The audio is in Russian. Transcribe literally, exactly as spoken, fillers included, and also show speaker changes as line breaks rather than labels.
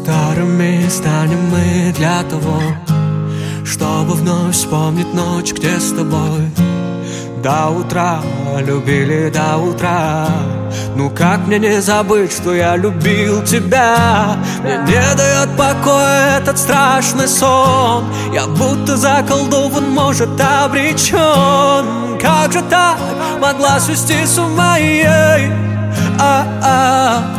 Старыми станем мы для того, чтобы вновь вспомнить ночь, где с тобой до утра любили, до утра. Ну как мне не забыть, что я любил тебя? Мне не дает покоя этот страшный сон. Я будто заколдован, может, обречен. Как же так могла свести с ума ей? А-а.